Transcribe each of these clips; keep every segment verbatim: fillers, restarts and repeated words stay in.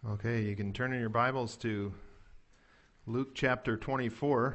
Okay, you can turn in your Bibles to Luke chapter twenty-four,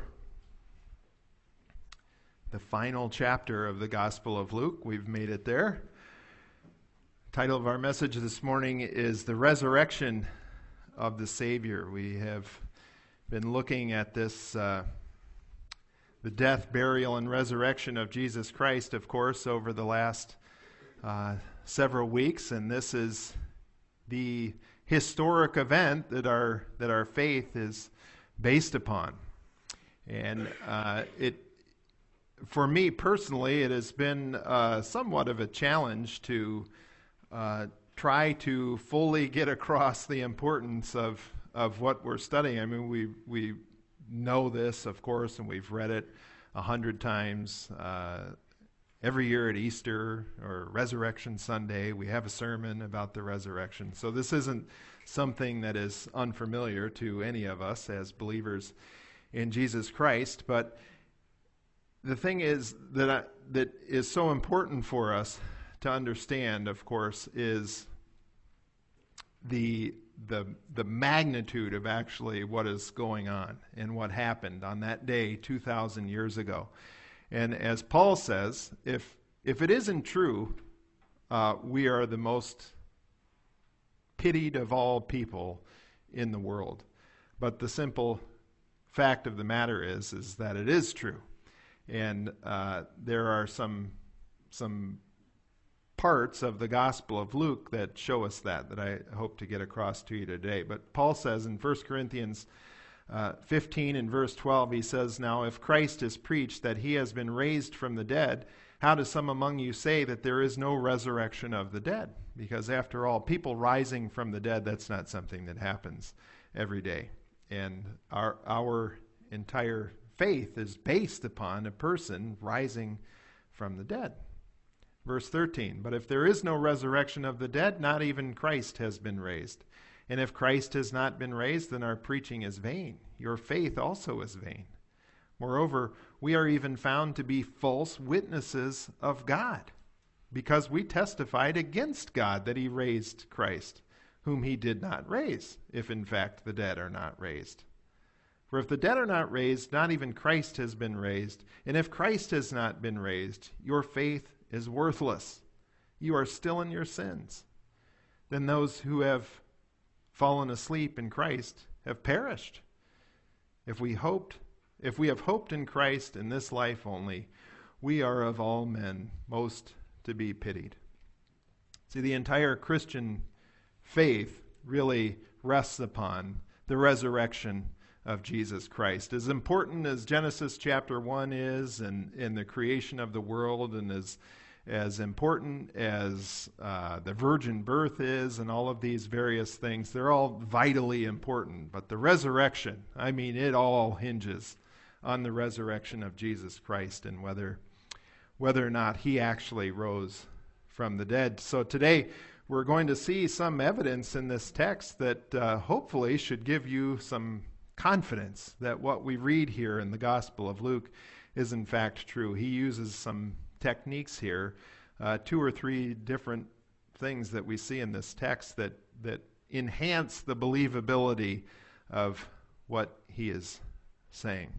the final chapter of the Gospel of Luke. We've made it there. The title of our message this morning is The Resurrection of the Savior. We have been looking at this, uh, the death, burial, and resurrection of Jesus Christ, of course, over the last uh, several weeks, and this is the historic event that our that our faith is based upon. And uh, it, for me personally, it has been uh, somewhat of a challenge to uh, try to fully get across the importance of of what we're studying. I mean, we we know this, of course, and we've read it a hundred times. Uh, Every year at Easter or Resurrection Sunday, we have a sermon about the resurrection. So this isn't something that is unfamiliar to any of us as believers in Jesus Christ. But the thing is that I, that is so important for us to understand, of course, is the the the magnitude of actually what is going on and what happened on that day two thousand years ago. And as Paul says, if if it isn't true, uh, we are the most pitied of all people in the world. But the simple fact of the matter is, is that it is true. And uh, there are some some parts of the Gospel of Luke that show us that, that I hope to get across to you today. But Paul says in First Corinthians Uh, fifteen and verse twelve, he says, "Now if Christ is preached that he has been raised from the dead, how do some among you say that there is no resurrection of the dead?" Because after all, people rising from the dead, that's not something that happens every day. And our our entire faith is based upon a person rising from the dead. Verse thirteen, "But if there is no resurrection of the dead, not even Christ has been raised. And if Christ has not been raised, then our preaching is vain. Your faith also is vain. Moreover, we are even found to be false witnesses of God, because we testified against God that he raised Christ, whom he did not raise, if in fact the dead are not raised. For if the dead are not raised, not even Christ has been raised. And if Christ has not been raised, your faith is worthless. You are still in your sins. Then those who have fallen asleep in Christ have perished. If we hoped, if we have hoped in Christ in this life only, we are of all men most to be pitied." See, the entire Christian faith really rests upon the resurrection of Jesus Christ. As important as Genesis chapter one is, and in the creation of the world, and as as important as uh, the virgin birth is, and all of these various things, they're all vitally important. But the resurrection, I mean, it all hinges on the resurrection of Jesus Christ and whether whether or not he actually rose from the dead. So today we're going to see some evidence in this text that uh, hopefully should give you some confidence that what we read here in the Gospel of Luke is in fact true. He uses some techniques here, uh, two or three different things that we see in this text that that enhance the believability of what he is saying.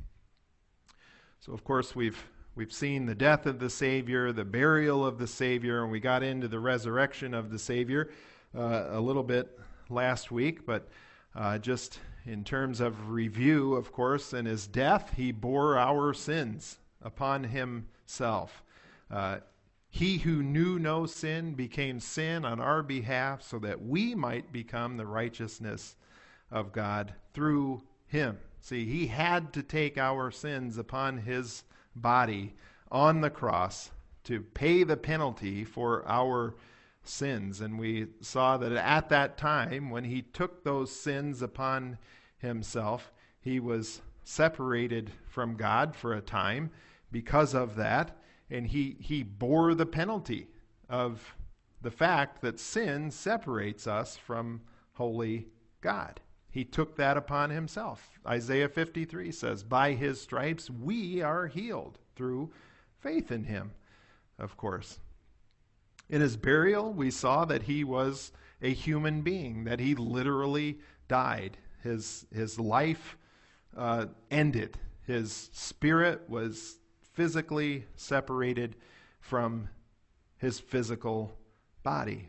So of course we've we've seen the death of the Savior, the burial of the Savior, and we got into the resurrection of the Savior uh, a little bit last week, but uh, just in terms of review, of course, in his death, he bore our sins upon himself. Uh, he who knew no sin became sin on our behalf so that we might become the righteousness of God through him. See, he had to take our sins upon his body on the cross to pay the penalty for our sins. And we saw that at that time, when he took those sins upon himself, he was separated from God for a time because of that. And he, he bore the penalty of the fact that sin separates us from holy God. He took that upon himself. Isaiah fifty-three says, "By his stripes we are healed," through faith in him, of course. In his burial, we saw that he was a human being, that he literally died. His, his life uh, ended. His spirit was physically separated from his physical body.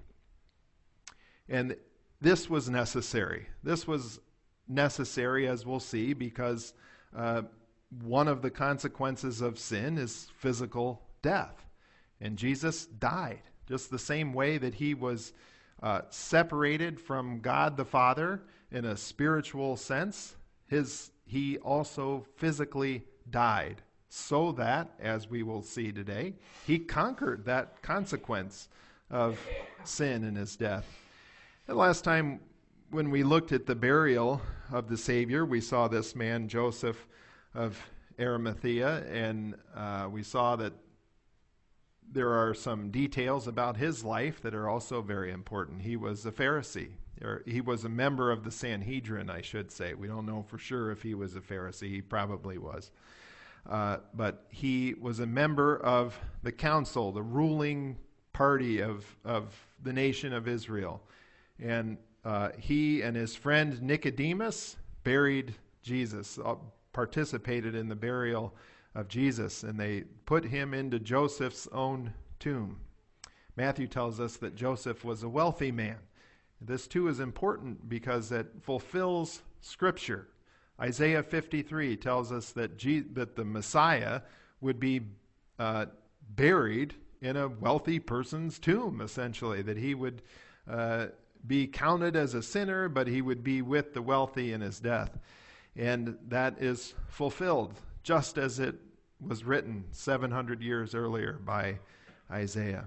And this was necessary. This was necessary, as we'll see, because uh, one of the consequences of sin is physical death. And Jesus died just the same way that he was uh, separated from God the Father in a spiritual sense. His, he also physically died, so that, as we will see today, he conquered that consequence of sin in his death. And last time when we looked at the burial of the Savior, we saw this man, Joseph of Arimathea, and uh, we saw that there are some details about his life that are also very important. He was a Pharisee, or he was a member of the Sanhedrin, I should say. We don't know for sure if he was a Pharisee. He probably was. Uh, but he was a member of the council, the ruling party of, of the nation of Israel. And uh, he and his friend Nicodemus buried Jesus, uh, participated in the burial of Jesus, and they put him into Joseph's own tomb. Matthew tells us that Joseph was a wealthy man. This too is important because it fulfills Scripture. Isaiah fifty-three tells us that, G- that the Messiah would be uh, buried in a wealthy person's tomb, essentially, that he would uh, be counted as a sinner, but he would be with the wealthy in his death. And that is fulfilled, just as it was written seven hundred years earlier by Isaiah.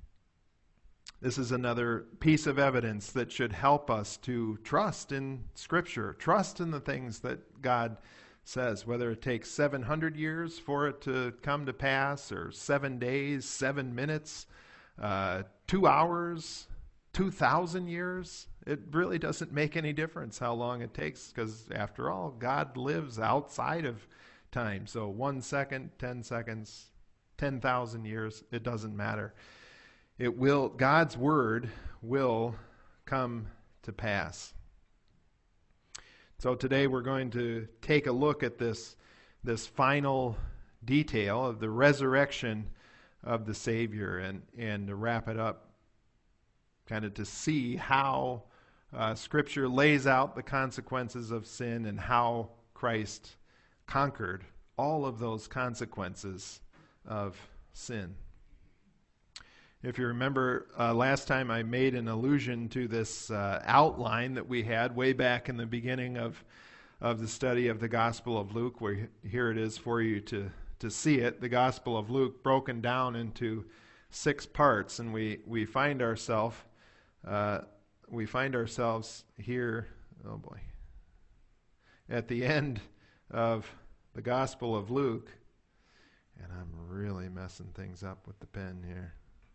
This is another piece of evidence that should help us to trust in Scripture, trust in the things that God says, whether it takes seven hundred years for it to come to pass, or seven days, seven minutes, uh, two hours, two thousand years. It really doesn't make any difference how long it takes, because after all, God lives outside of time. So one second, ten seconds, ten thousand years, it doesn't matter. It will, God's word will come to pass. So today we're going to take a look at this, this final detail of the resurrection of the Savior, and, and to wrap it up, kind of to see how uh, Scripture lays out the consequences of sin and how Christ conquered all of those consequences of sin. If you remember, uh, last time I made an allusion to this uh, outline that we had way back in the beginning of of the study of the Gospel of Luke, where here it is for you to, to see it. The Gospel of Luke broken down into six parts, and we, we find ourselves uh, we find ourselves here, oh boy, at the end of the Gospel of Luke, and I'm really messing things up with the pen here.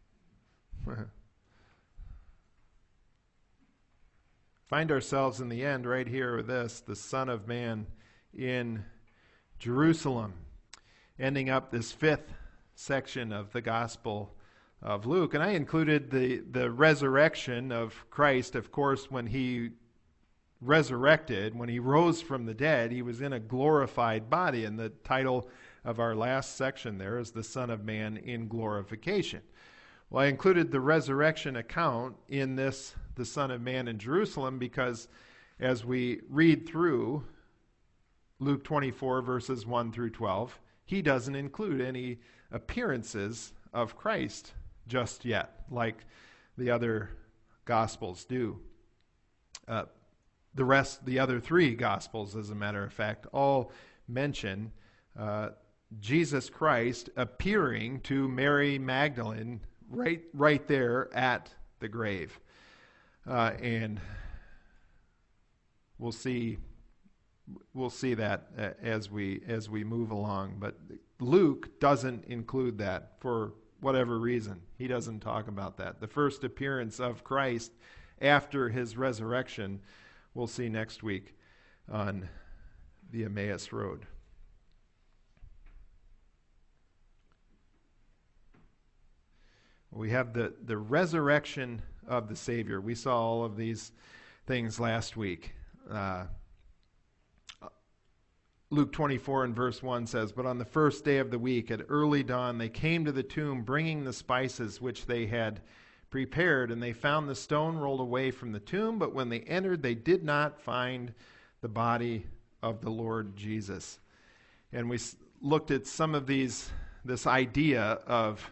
Find ourselves in the end right here with this, the Son of Man in Jerusalem, ending up this fifth section of the Gospel of Luke. And I included the, the resurrection of Christ. Of course, when he resurrected, when he rose from the dead, he was in a glorified body. And the title of our last section there is the Son of Man in Glorification. Well, I included the resurrection account in this, the Son of Man in Jerusalem, because as we read through Luke twenty-four, verses one through twelve, he doesn't include any appearances of Christ just yet, like the other Gospels do. Uh, the rest, the other three Gospels, as a matter of fact, all mention uh, Jesus Christ appearing to Mary Magdalene right right there at the grave. Uh, and we'll see we'll see that uh, as we as we move along. But Luke doesn't include that for whatever reason. He doesn't talk about that. The first appearance of Christ after his resurrection, we'll see next week on the Emmaus Road. We have the, the resurrection of the Savior. We saw all of these things last week. Uh, Luke twenty-four and verse one says, "But on the first day of the week, at early dawn, they came to the tomb, bringing the spices which they had prepared, and they found the stone rolled away from the tomb. But when they entered, they did not find the body of the Lord Jesus." And we s- looked at some of these, this idea of,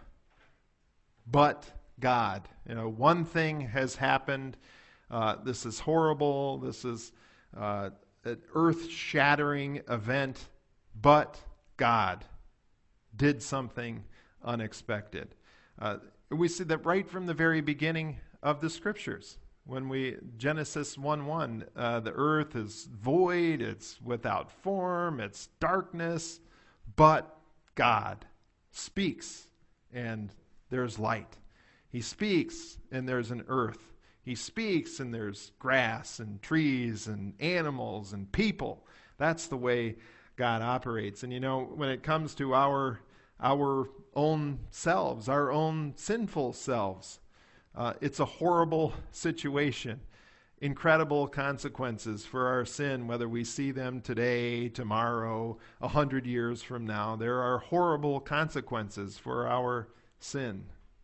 but God. You know, one thing has happened. Uh, this is horrible. This is uh, an earth-shattering event, but God did something unexpected. Uh, we see that right from the very beginning of the Scriptures. When we, Genesis one one, uh, the earth is void, it's without form, it's darkness, but God speaks, and there's light. He speaks, and there's an earth. He speaks, and there's grass and trees and animals and people. That's the way God operates. And you know, when it comes to our our own selves, our own sinful selves, uh, it's a horrible situation. Incredible consequences for our sin, whether we see them today, tomorrow, a hundred years from now. There are horrible consequences for our sin.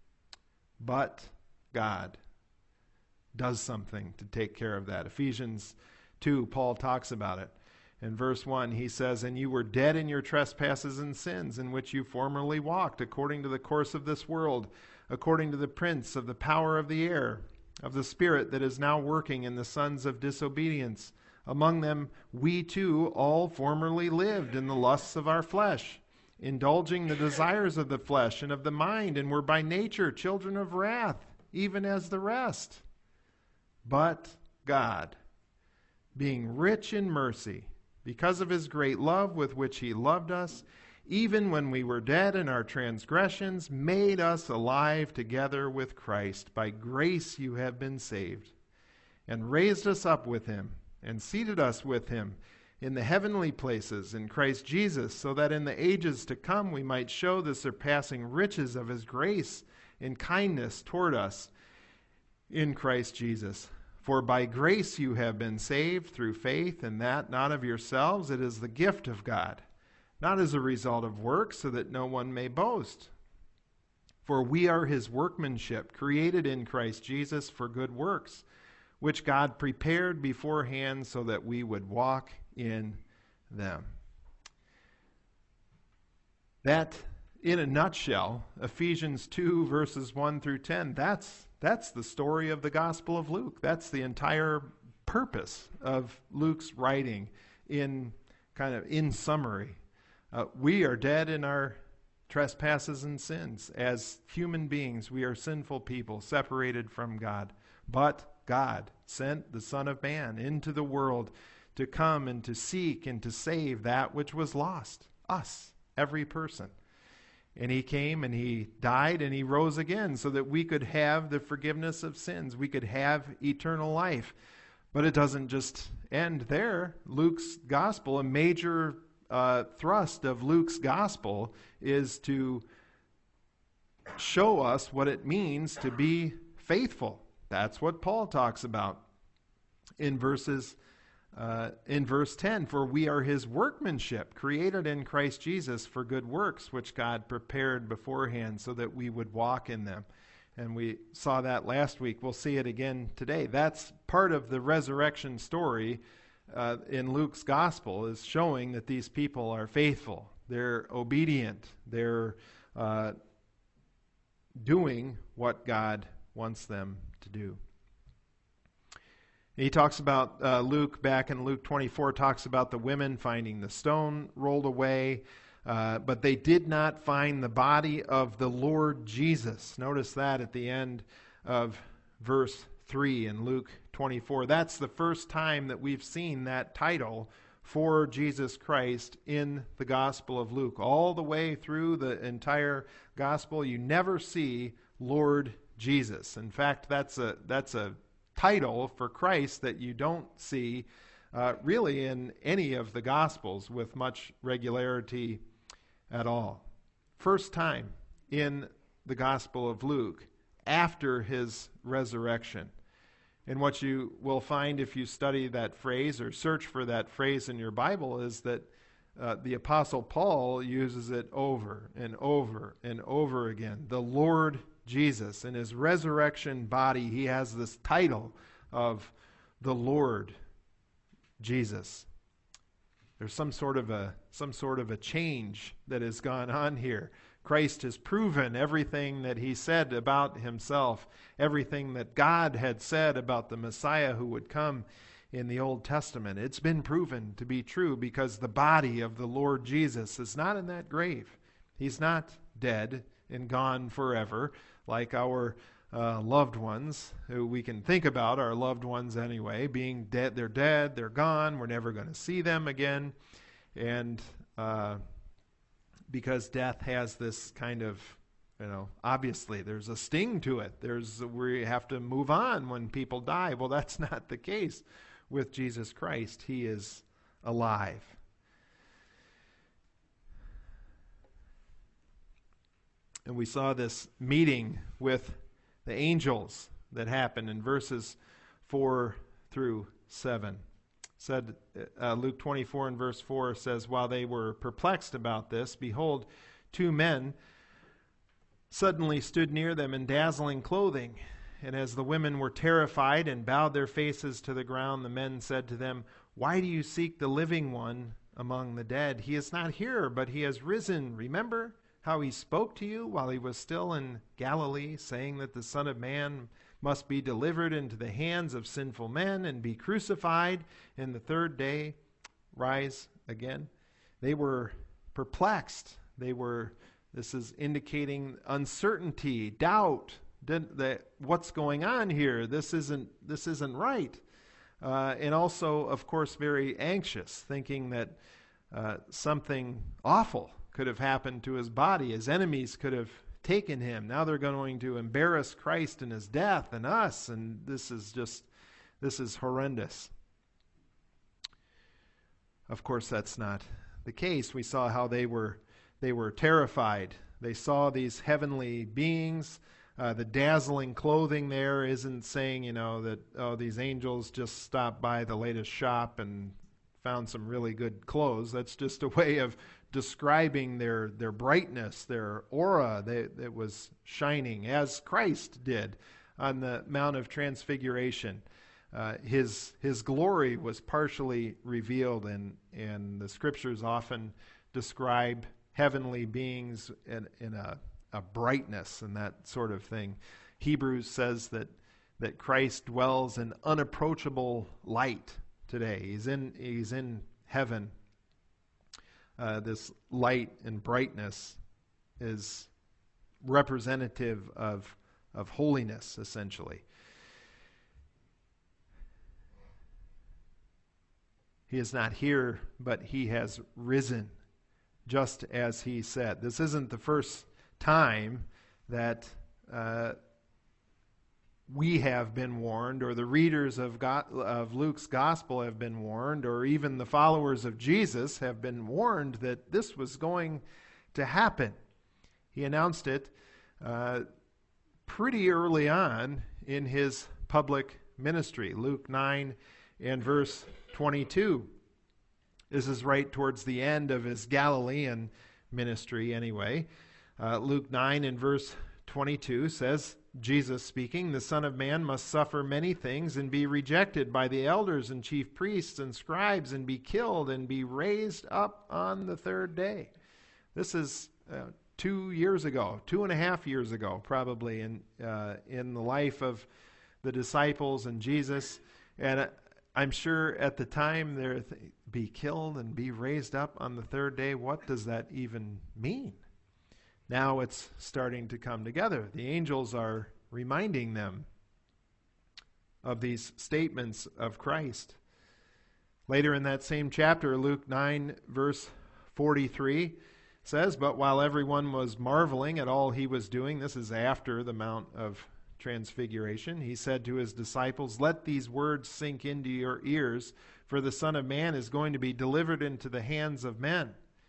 But God does something to take care of that. Ephesians two, Paul talks about it. In verse one, he says, "And you were dead in your trespasses and sins, in which you formerly walked, according to the course of this world, according to the prince of the power of the air, of the spirit that is now working in the sons of disobedience. Among them we too all formerly lived in the lusts of our flesh, indulging the desires of the flesh and of the mind, and were by nature children of wrath, even as the rest. But God, being rich in mercy, because of his great love with which he loved us, even when we were dead in our transgressions, made us alive together with Christ. By grace you have been saved, and raised us up with him, and seated us with him in the heavenly places in Christ Jesus, so that in the ages to come we might show the surpassing riches of his grace in kindness toward us in Christ Jesus. For by grace you have been saved through faith, and that not of yourselves, it is the gift of God, not as a result of works, so that no one may boast. For we are his workmanship, created in Christ Jesus for good works, which God prepared beforehand so that we would walk in them." That, in a nutshell, Ephesians two, verses one through ten, that's that's the story of the Gospel of Luke. That's the entire purpose of Luke's writing in kind of in summary. Uh, we are dead in our trespasses and sins. As human beings, we are sinful people separated from God. But God sent the Son of Man into the world to come and to seek and to save that which was lost, us, every person. And he came and he died and he rose again so that we could have the forgiveness of sins. We could have eternal life. But it doesn't just end there. Luke's gospel, a major uh, thrust of Luke's gospel, is to show us what it means to be faithful. That's what Paul talks about in verses Uh, in verse ten, "For we are his workmanship, created in Christ Jesus for good works, which God prepared beforehand so that we would walk in them." And we saw that last week. We'll see it again today. That's part of the resurrection story uh, in Luke's gospel, is showing that these people are faithful. They're obedient. They're uh, doing what God wants them to do. He talks about, uh, Luke, back in Luke twenty-four, talks about the women finding the stone rolled away, uh, but they did not find the body of the Lord Jesus. Notice that at the end of verse three in Luke twenty-four. That's the first time that we've seen that title for Jesus Christ in the Gospel of Luke. All the way through the entire Gospel, you never see Lord Jesus. In fact, that's a that's a title for Christ that you don't see uh, really in any of the Gospels with much regularity at all. First time in the Gospel of Luke, after his resurrection. And what you will find if you study that phrase or search for that phrase in your Bible is that uh, the Apostle Paul uses it over and over and over again. The Lord Jesus. In his resurrection body, he has this title of the Lord Jesus. There's some sort of a some sort of a change that has gone on here. Christ has proven everything that he said about himself, everything that God had said about the Messiah who would come in the Old Testament. It's been proven to be true because the body of the Lord Jesus is not in that grave. He's not dead and gone forever like our uh, loved ones, who we can think about, our loved ones anyway, being dead. They're dead, they're gone, we're never going to see them again. And uh because death has this kind of, you know, obviously there's a sting to it. There's we have to move on when people die. Well, that's not the case with Jesus Christ. He is alive. And we saw this meeting with the angels that happened in verses four through seven. Said uh, Luke twenty-four and verse four says, while they were perplexed about this, behold, two men suddenly stood near them in dazzling clothing. And as the women were terrified and bowed their faces to the ground, the men said to them, why do you seek the living one among the dead? He is not here, but he has risen. Remember how he spoke to you while he was still in Galilee, saying that the Son of Man must be delivered into the hands of sinful men and be crucified, and the third day rise again. They were perplexed. They were, this is indicating uncertainty, doubt, that what's going on here? This isn't, this isn't right. Uh, and also, of course, very anxious, thinking that uh, something awful could have happened to his body. His enemies could have taken him. Now they're going to embarrass Christ in his death and us, and this is just, this is horrendous. Of course, that's not the case. We saw how they were, they were terrified. They saw these heavenly beings. Uh, the dazzling clothing there isn't saying, you know, that, oh, these angels just stopped by the latest shop and found some really good clothes. That's just a way of describing their, their brightness, their aura that, that was shining, as Christ did on the Mount of Transfiguration. Uh, his his glory was partially revealed, and, and the scriptures often describe heavenly beings in, in a, a brightness and that sort of thing. Hebrews says that, that Christ dwells in unapproachable light today. He's in, he's in heaven. Uh, this light and brightness is representative of, of holiness, essentially. He is not here, but he has risen, just as he said. This isn't the first time that uh, we have been warned, or the readers of, God, of Luke's gospel have been warned, or even the followers of Jesus have been warned that this was going to happen. He announced it uh, pretty early on in his public ministry. Luke nine and verse twenty-two. This is right towards the end of his Galilean ministry anyway. Uh, Luke nine and verse twenty-two says, Jesus speaking, the Son of Man must suffer many things and be rejected by the elders and chief priests and scribes and be killed and be raised up on the third day. This is uh, two years ago, two and a half years ago, probably in uh, in the life of the disciples and Jesus. And uh, I'm sure at the time they're th- be killed and be raised up on the third day. What does that even mean? Now it's starting to come together. The angels are reminding them of these statements of Christ. Later in that same chapter, Luke nine, verse forty-three says, but while everyone was marveling at all he was doing, this is after the Mount of Transfiguration, he said to his disciples, let these words sink into your ears, for the Son of Man is going to be delivered into the hands of men.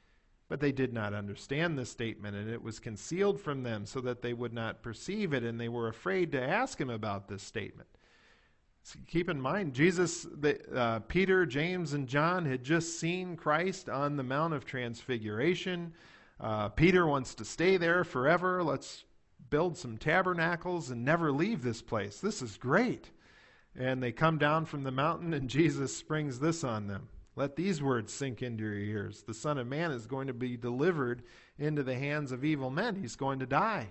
But they did not understand this statement, and it was concealed from them so that they would not perceive it, and they were afraid to ask him about this statement. So keep in mind, Jesus, the, uh, Peter, James, and John had just seen Christ on the Mount of Transfiguration. Uh, Peter wants to stay there forever. Let's build some tabernacles and never leave this place. This is great. And they come down from the mountain, and Jesus springs this on them. Let these words sink into your ears. The Son of Man is going to be delivered into the hands of evil men. He's going to die.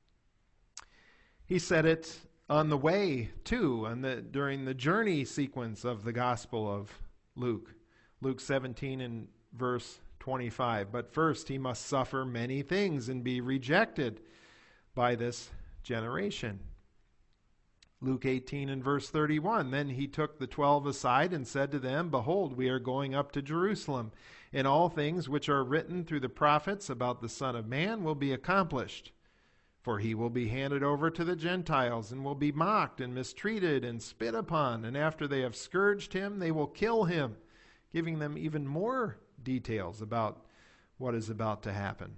He said it on the way, too, on the, during the journey sequence of the Gospel of Luke. Luke seventeen and verse twenty-five. But first he must suffer many things and be rejected by this generation. Luke eighteen and verse thirty-one, then he took the twelve aside and said to them, behold, we are going up to Jerusalem, and all things which are written through the prophets about the Son of Man will be accomplished. For he will be handed over to the Gentiles, and will be mocked and mistreated and spit upon, and after they have scourged him, they will kill him, giving them even more details about what is about to happen.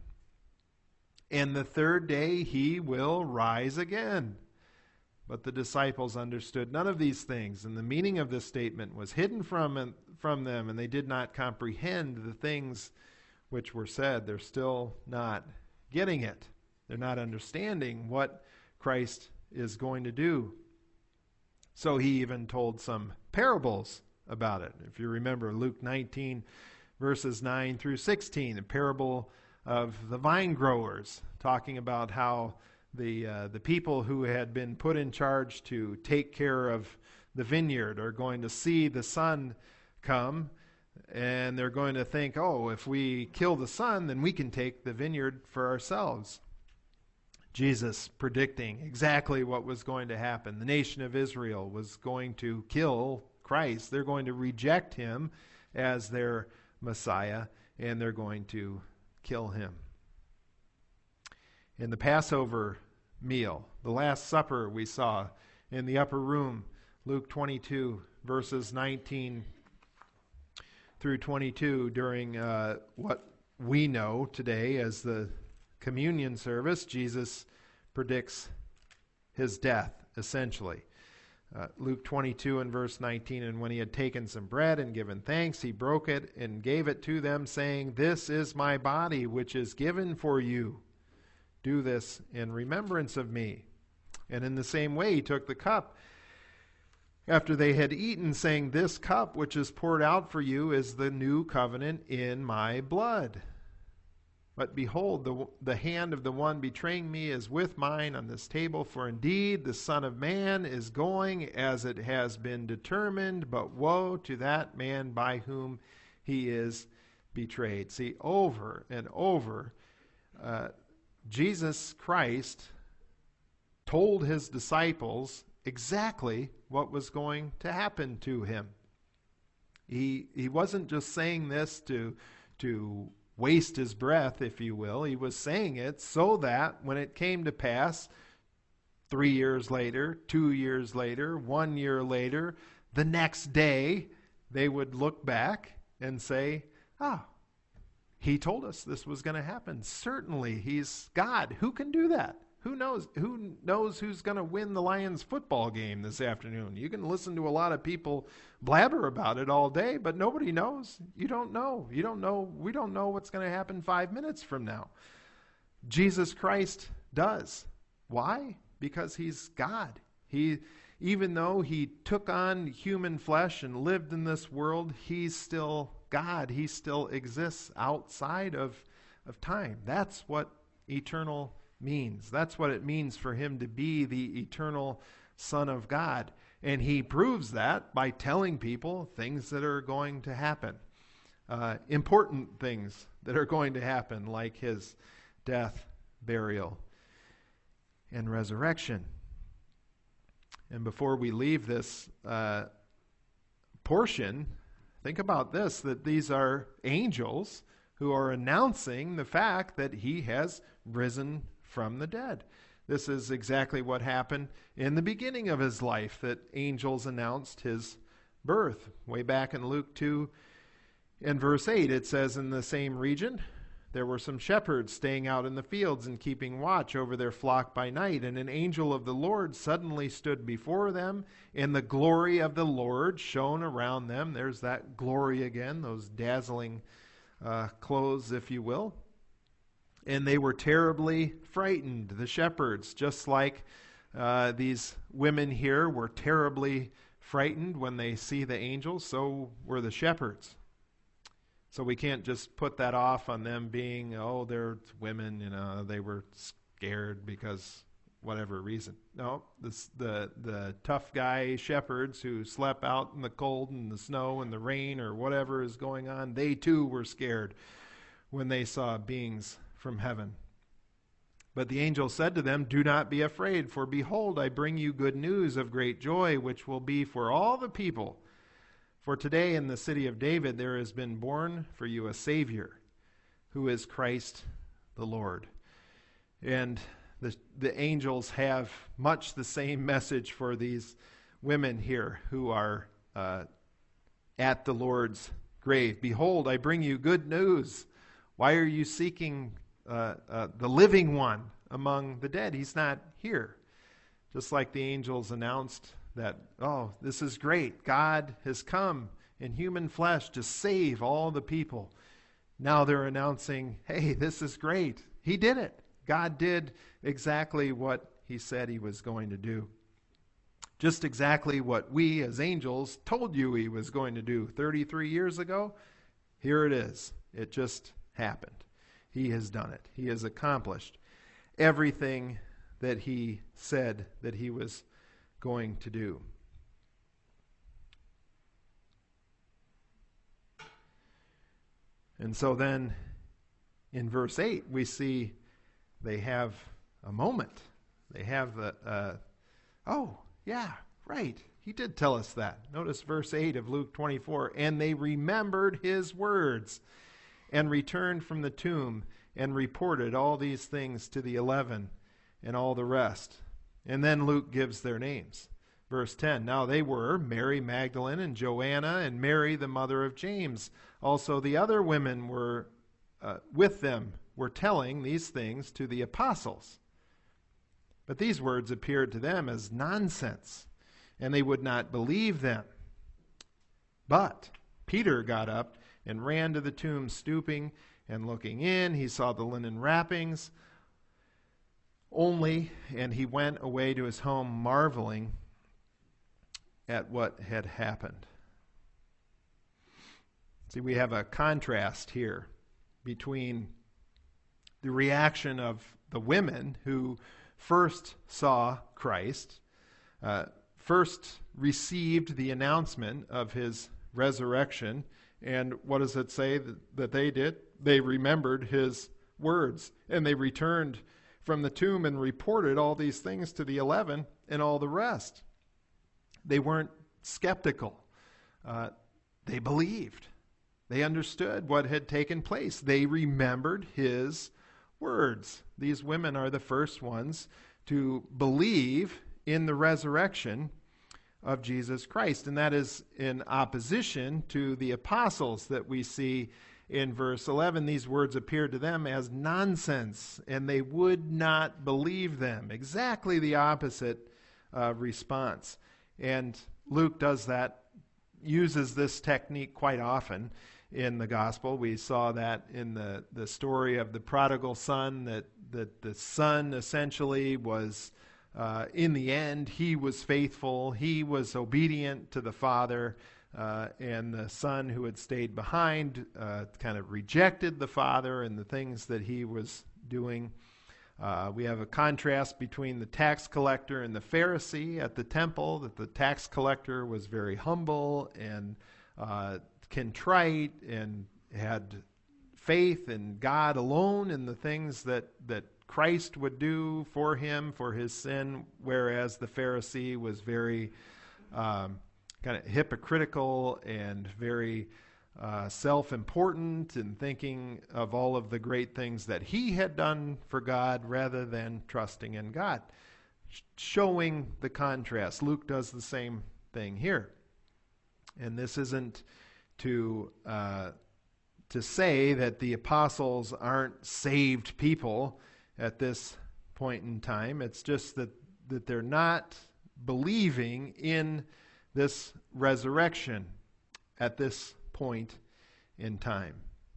And the third day he will rise again. But the disciples understood none of these things, and the meaning of this statement was hidden from, from them, and they did not comprehend the things which were said. They're still not getting it. They're not understanding what Christ is going to do. So he even told some parables about it. If you remember Luke nineteen, verses nine through sixteen, a parable of the vine growers, talking about how The uh, the people who had been put in charge to take care of the vineyard are going to see the sun come, and they're going to think, oh, if we kill the sun, then we can take the vineyard for ourselves. Jesus predicting exactly what was going to happen. The nation of Israel was going to kill Christ. They're going to reject him as their Messiah, and they're going to kill him. In the Passover meal, the Last Supper we saw in the upper room, Luke twenty-two, verses nineteen through twenty-two, during uh, what we know today as the communion service, Jesus predicts his death, essentially. Uh, Luke twenty-two and verse nineteen, and when he had taken some bread and given thanks, he broke it and gave it to them, saying, this is my body, which is given for you. Do this in remembrance of me. And in the same way he took the cup after they had eaten, saying, this cup which is poured out for you is the new covenant in my blood. But behold, the, the hand of the one betraying me is with mine on this table. For indeed the Son of Man is going as it has been determined, but woe to that man by whom he is betrayed. See, over and over, uh, Jesus Christ told his disciples exactly what was going to happen to him. He he wasn't just saying this to, to waste his breath, if you will. He was saying it so that when it came to pass, three years later, two years later, one year later, the next day, they would look back and say, ah, he told us this was going to happen. Certainly, he's God. Who can do that? Who knows? Who knows who's going to win the Lions football game this afternoon? You can listen to a lot of people blabber about it all day, but nobody knows. You don't know. You don't know. We don't know what's going to happen five minutes from now. Jesus Christ does. Why? Because he's God. He, even though he took on human flesh and lived in this world, he's still God. He still exists outside of, of time. That's what eternal means. That's what it means for him to be the eternal Son of God. And he proves that by telling people things that are going to happen. Uh, important things that are going to happen, like his death, burial, and resurrection. And before we leave this uh, portion, think about this, that these are angels who are announcing the fact that he has risen from the dead. This is exactly what happened in the beginning of his life, that angels announced his birth. Way back in Luke two and verse eight, it says, in the same region, there were some shepherds staying out in the fields and keeping watch over their flock by night. And an angel of the Lord suddenly stood before them, and the glory of the Lord shone around them. There's that glory again, those dazzling uh, clothes, if you will. And they were terribly frightened, the shepherds, just like uh, these women here were terribly frightened when they see the angels, so were the shepherds. So we can't just put that off on them being, oh, they're women, you know, they were scared because whatever reason. No, this, the the tough guy shepherds who slept out in the cold and the snow and the rain or whatever is going on, they too were scared when they saw beings from heaven. But the angel said to them, "Do not be afraid, for behold, I bring you good news of great joy, which will be for all the people. For today in the city of David there has been born for you a Savior, who is Christ the Lord." And the, the angels have much the same message for these women here who are uh, at the Lord's grave. "Behold, I bring you good news. Why are you seeking uh, uh, the living one among the dead? He's not here." Just like the angels announced that, oh, this is great. God has come in human flesh to save all the people. Now they're announcing, hey, this is great. He did it. God did exactly what he said he was going to do. Just exactly what we as angels told you he was going to do thirty-three years ago. Here it is. It just happened. He has done it. He has accomplished everything that he said that he was going to do. And so then in verse eight we see they have a moment. They have the, uh, oh, yeah, right. He did tell us that. Notice verse eight of Luke twenty-four. "And they remembered his words and returned from the tomb and reported all these things to the eleven and all the rest." And then Luke gives their names. Verse ten, "Now they were Mary Magdalene and Joanna and Mary the mother of James. Also the other women were uh, with them, were telling these things to the apostles. But these words appeared to them as nonsense, and they would not believe them. But Peter got up and ran to the tomb, stooping and looking in. He saw the linen wrappings only, and he went away to his home, marveling at what had happened." See, we have a contrast here between the reaction of the women who first saw Christ, uh, first received the announcement of his resurrection, and what does it say that, that they did? They remembered his words, and they returned from the tomb and reported all these things to the eleven and all the rest. They weren't skeptical. Uh, they believed. They understood what had taken place. They remembered his words. These women are the first ones to believe in the resurrection of Jesus Christ. And that is in opposition to the apostles that we see in verse eleven. These words appeared to them as nonsense, and they would not believe them. Exactly the opposite uh, response. And Luke does that, uses this technique quite often in the gospel. We saw that in the, the story of the prodigal son, that, that the son essentially was, uh, in the end, he was faithful, he was obedient to the father, uh, and the son who had stayed behind uh, kind of rejected the father and the things that he was doing. Uh, we have a contrast between the tax collector and the Pharisee at the temple, that the tax collector was very humble and uh, contrite and had faith in God alone and the things that, that Christ would do for him for his sin, whereas the Pharisee was very um, kind of hypocritical and very Uh, self-important and thinking of all of the great things that he had done for God rather than trusting in God. Sh- showing the contrast. Luke does the same thing here. And this isn't to uh, to say that the apostles aren't saved people at this point in time. It's just that, that they're not believing in this resurrection at this point in time.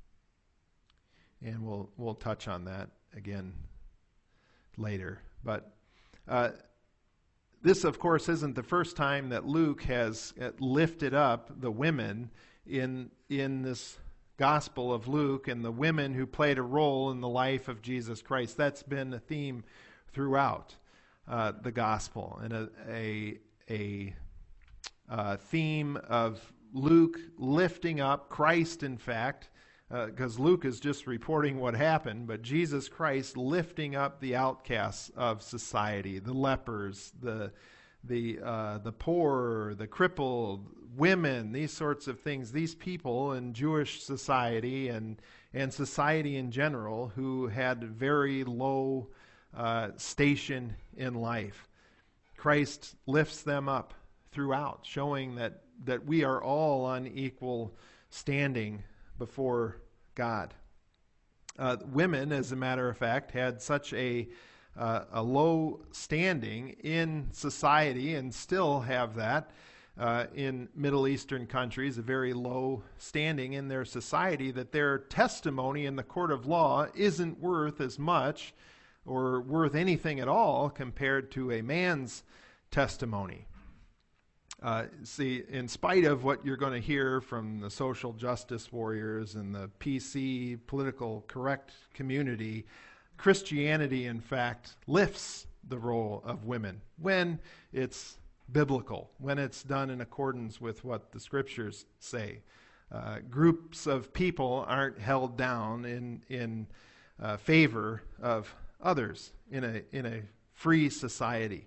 And we'll we'll touch on that again later. But uh, this, of course, isn't the first time that Luke has lifted up the women in in this Gospel of Luke and the women who played a role in the life of Jesus Christ. That's been a theme throughout uh, the Gospel, and a a, a uh, theme of Luke lifting up Christ, in fact, because uh, Luke is just reporting what happened, but Jesus Christ lifting up the outcasts of society, the lepers, the the uh, the poor, the crippled, women, these sorts of things. These people in Jewish society and and society in general who had very low uh, station in life. Christ lifts them up throughout, showing that that we are all on equal standing before God. Uh, women, as a matter of fact, had such a uh, a low standing in society, and still have that uh, in Middle Eastern countries, a very low standing in their society, that their testimony in the court of law isn't worth as much or worth anything at all compared to a man's testimony. Uh, see, in spite of what you're going to hear from the social justice warriors and the P C, political correct community, Christianity, in fact, lifts the role of women when it's biblical, when it's done in accordance with what the Scriptures say. Uh, groups of people aren't held down in in uh, favor of others in a in a free society.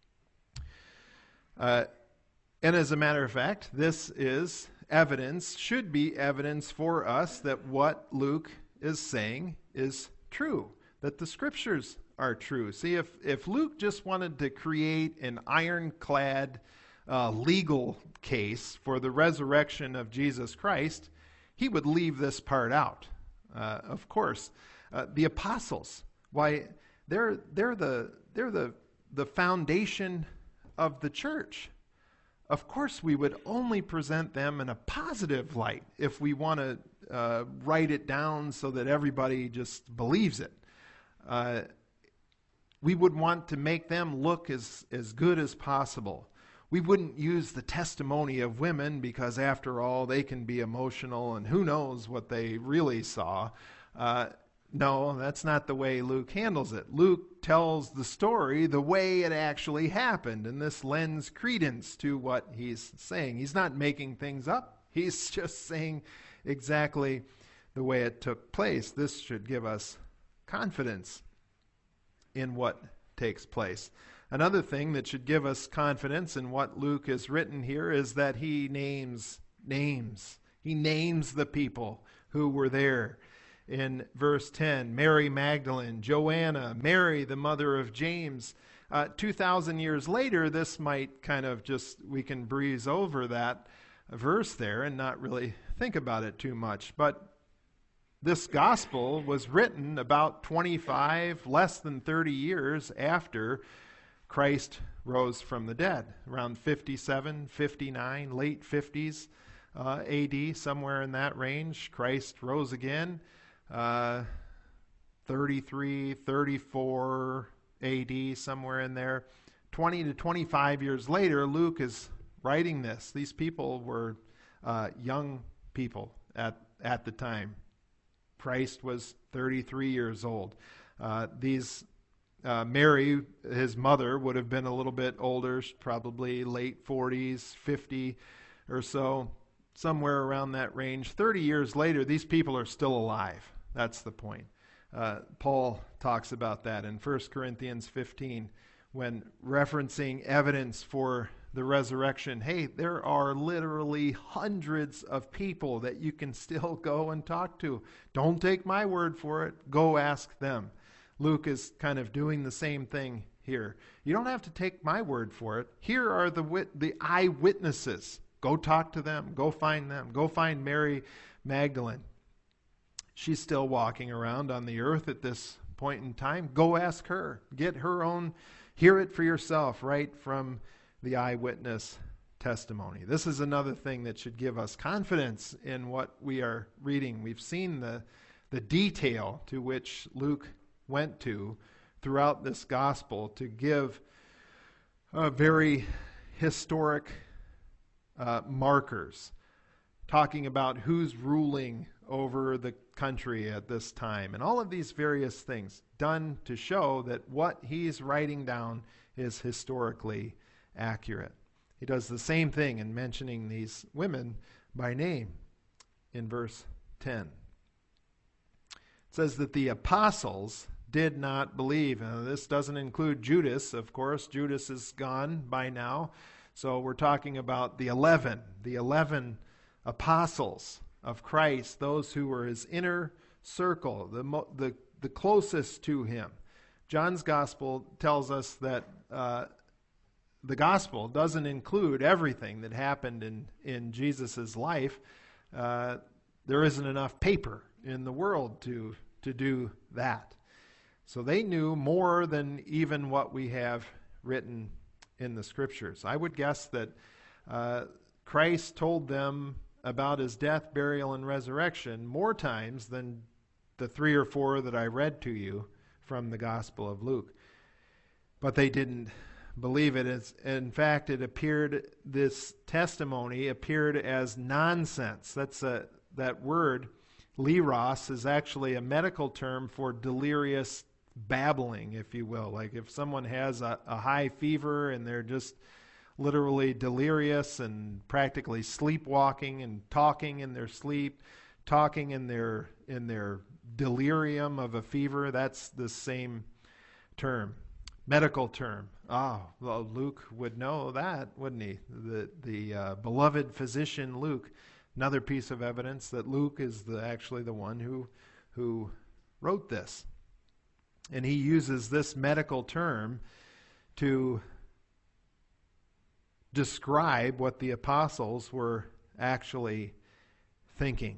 Uh, And as a matter of fact, this is evidence, should be evidence for us that what Luke is saying is true, that the Scriptures are true. See, if, if Luke just wanted to create an ironclad uh, legal case for the resurrection of Jesus Christ, he would leave this part out. Uh, of course, uh, the apostles, why, they're they're the they're the the foundation of the church. Of course, we would only present them in a positive light if we want to uh, write it down so that everybody just believes it. Uh, we would want to make them look as, as good as possible. We wouldn't use the testimony of women because, after all, they can be emotional and who knows what they really saw. Uh, No, that's not the way Luke handles it. Luke tells the story the way it actually happened, and this lends credence to what he's saying. He's not making things up. He's just saying exactly the way it took place. This should give us confidence in what takes place. Another thing that should give us confidence in what Luke has written here is that he names names. He names the people who were there. In verse ten, Mary Magdalene, Joanna, Mary, the mother of James. Uh, two thousand years later, this might kind of just, we can breeze over that verse there and not really think about it too much. But this gospel was written about twenty-five, less than thirty years after Christ rose from the dead, around fifty-seven, fifty-nine, late fifties uh, A D, somewhere in that range. Christ rose again. Uh, thirty-three, thirty-four A D, somewhere in there. twenty to twenty-five years later, Luke is writing this. These people were uh, young people at, at the time. Christ was thirty-three years old. Uh, these uh, Mary, his mother, would have been a little bit older, probably late forties, fifty or so, somewhere around that range. thirty years later, these people are still alive. That's the point. Uh, Paul talks about that in First Corinthians fifteen when referencing evidence for the resurrection. Hey, there are literally hundreds of people that you can still go and talk to. Don't take my word for it. Go ask them. Luke is kind of doing the same thing here. You don't have to take my word for it. Here are the wit- the eyewitnesses. Go talk to them. Go find them. Go find Mary Magdalene. She's still walking around on the earth at this point in time. Go ask her. Get her own, hear it for yourself, right from the eyewitness testimony. This is another thing that should give us confidence in what we are reading. We've seen the, the detail to which Luke went to throughout this gospel to give uh, very historic uh, markers, talking about who's ruling over the country at this time, and all of these various things done to show that what he's writing down is historically accurate. He does the same thing in mentioning these women by name in verse ten. It says that the apostles did not believe. Now, this doesn't include Judas, of course. Judas is gone by now. So we're talking about the eleven, the eleven apostles of Christ, those who were his inner circle, the, mo- the, the closest to him. John's gospel tells us that uh, the gospel doesn't include everything that happened in, in Jesus' life. Uh, there isn't enough paper in the world to, to do that. So they knew more than even what we have written in the scriptures. I would guess that uh, Christ told them about his death, burial, and resurrection more times than the three or four that I read to you from the Gospel of Luke. But they didn't believe it. It's, in fact, it appeared, this testimony appeared as nonsense. That's a, that word, leros, is actually a medical term for delirious babbling, if you will. Like if someone has a, a high fever and they're just literally delirious and practically sleepwalking and talking in their sleep, talking in their in their delirium of a fever, that's the same term, medical term. Ah, well, Luke would know that, wouldn't he? The the uh, beloved physician Luke. Another piece of evidence that Luke is the actually the one who who wrote this. And he uses this medical term to describe what the apostles were actually thinking.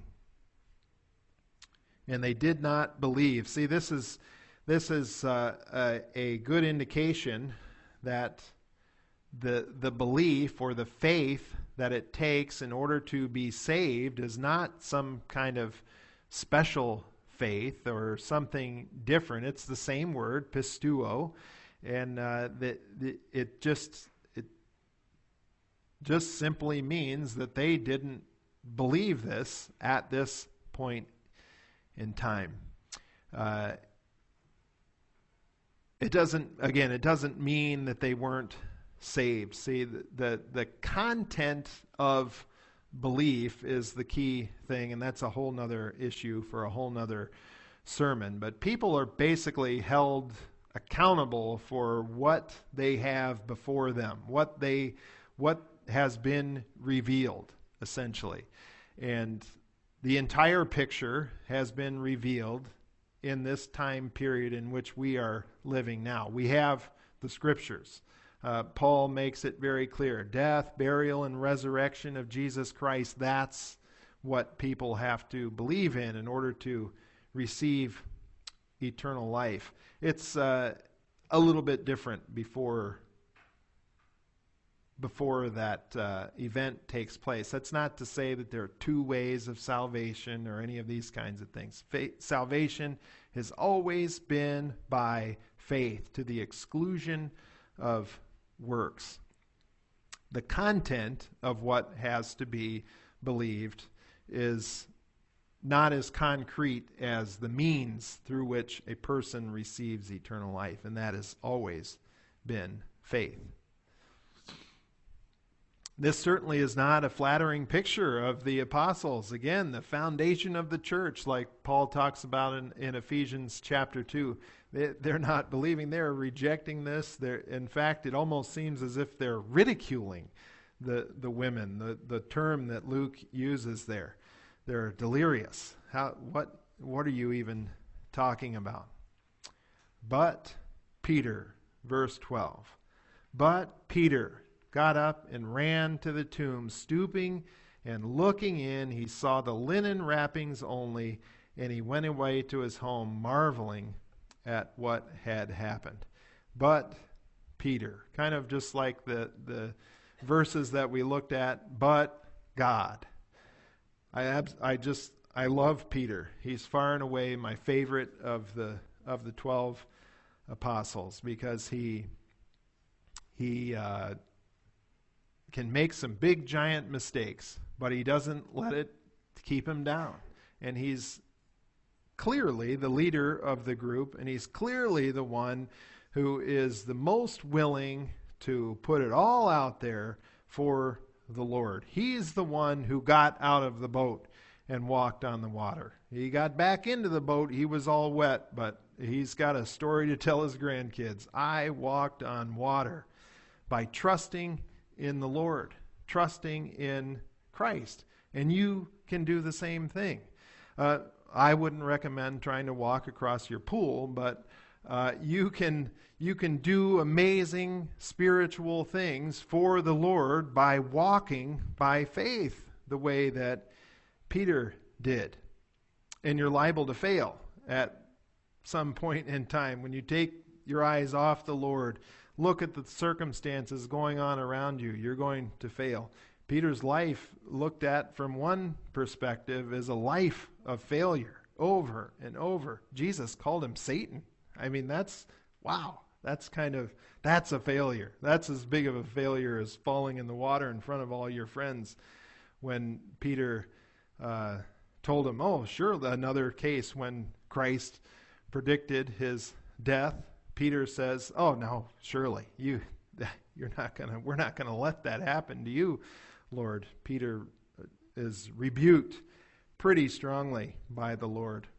And they did not believe. See, this is this is uh, a, a good indication that the the belief or the faith that it takes in order to be saved is not some kind of special faith or something different. It's the same word, pistuo, and uh, that it just it just simply means that they didn't believe this at this point in time. Uh, it doesn't, again, it doesn't mean that they weren't saved. See, the, the, the content of belief is the key thing, and that's a whole nother issue for a whole nother sermon. But people are basically held accountable for what they have before them, what they, what has been revealed, essentially. And the entire picture has been revealed in this time period in which we are living now. We have the scriptures. Uh, Paul makes it very clear. Death, burial, and resurrection of Jesus Christ, that's what people have to believe in in order to receive eternal life. It's uh, a little bit different before before that uh, event takes place. That's not to say that there are two ways of salvation or any of these kinds of things. Faith, salvation has always been by faith to the exclusion of works. The content of what has to be believed is not as concrete as the means through which a person receives eternal life, and that has always been faith. This certainly is not a flattering picture of the apostles. Again, the foundation of the church, like Paul talks about in, in Ephesians chapter two. They, they're not believing. They're rejecting this. They're, in fact, it almost seems as if they're ridiculing the, the women, the, the term that Luke uses there. They're delirious. How, what, what are you even talking about? But Peter, verse twelve. But Peter got up and ran to the tomb, stooping and looking in, he saw the linen wrappings only, and he went away to his home, marveling at what had happened. But Peter, kind of just like the, the verses that we looked at, but God. I abs- I just, I love Peter. He's far and away my favorite of the of the twelve apostles, because he he uh, can make some big giant mistakes, but he doesn't let it keep him down. And he's clearly the leader of the group, and he's clearly the one who is the most willing to put it all out there for the Lord. He's the one who got out of the boat and walked on the water. He got back into the boat. He was all wet, but he's got a story to tell his grandkids. I walked on water by trusting in the Lord, trusting in Christ. And you can do the same thing. Uh, I wouldn't recommend trying to walk across your pool, but uh, you can you can do amazing spiritual things for the Lord by walking by faith the way that Peter did. And you're liable to fail at some point in time. When you take your eyes off the Lord, look at the circumstances going on around you, you're going to fail. Peter's life, looked at from one perspective, is a life of failure over and over. Jesus called him Satan. I mean, that's, wow, that's kind of, that's a failure. That's as big of a failure as falling in the water in front of all your friends. When Peter uh, told him, oh, sure, another case when Christ predicted his death, Peter says, oh, no, surely, you, you're not gonna, we're not going to let that happen to you, Lord. Peter is rebuked pretty strongly by the Lord.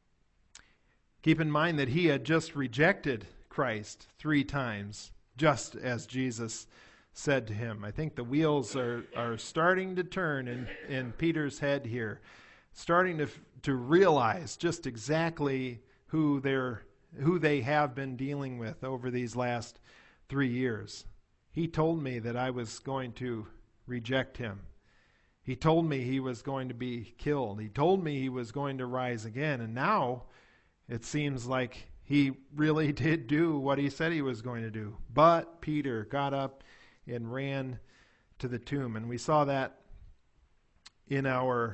Keep in mind that he had just rejected Christ three times, just as Jesus said to him. I think the wheels are, are starting to turn in, in Peter's head here, starting to to realize just exactly who they're who they have been dealing with over these last three years. He told me that I was going to reject him. He told me he was going to be killed. He told me he was going to rise again. And now it seems like he really did do what he said he was going to do. But Peter got up and ran to the tomb. And we saw that in our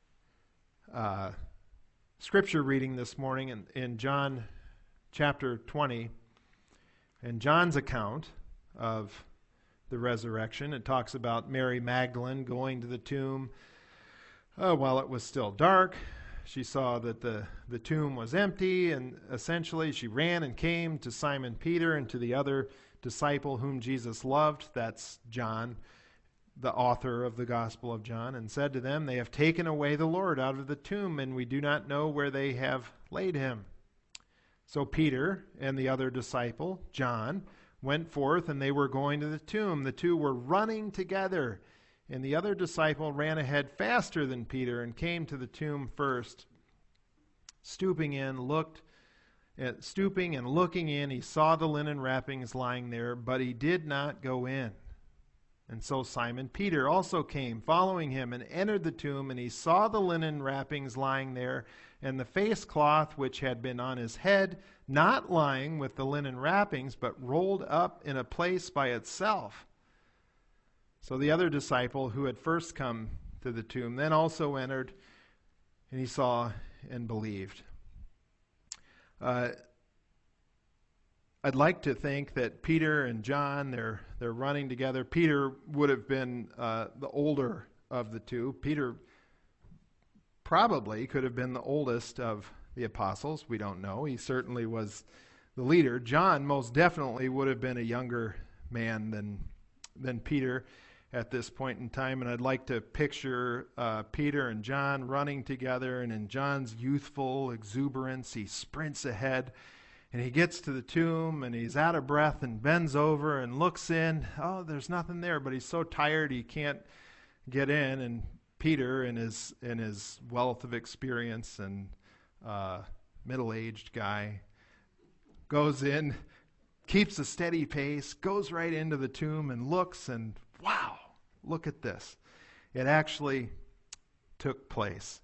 uh, scripture reading this morning in, in John chapter twenty. In John's account of the resurrection, it talks about Mary Magdalene going to the tomb uh, while it was still dark. She saw that the, the tomb was empty, and essentially she ran and came to Simon Peter and to the other disciple whom Jesus loved. That's John, the author of the Gospel of John, and said to them, they have taken away the Lord out of the tomb, and we do not know where they have laid him. So Peter and the other disciple, John, went forth, and they were going to the tomb. The two were running together, and the other disciple ran ahead faster than Peter and came to the tomb first. Stooping in, looked, uh, stooping and looking in, he saw the linen wrappings lying there, but he did not go in. And so Simon Peter also came, following him, and entered the tomb, and he saw the linen wrappings lying there, and the face cloth which had been on his head, not lying with the linen wrappings, but rolled up in a place by itself. So the other disciple who had first come to the tomb then also entered, and he saw and believed. Uh, I'd like to think that Peter and John, they're they're running together. Peter would have been uh, the older of the two. Peter probably could have been the oldest of the apostles. We don't know. He certainly was the leader. John most definitely would have been a younger man than than Peter at this point in time. And I'd like to picture uh, Peter and John running together, and in John's youthful exuberance, he sprints ahead. And he gets to the tomb, and he's out of breath and bends over and looks in. Oh, there's nothing there, but he's so tired he can't get in. And Peter, in his in his wealth of experience and uh, middle-aged guy, goes in, keeps a steady pace, goes right into the tomb and looks, and wow, look at this. It actually took place.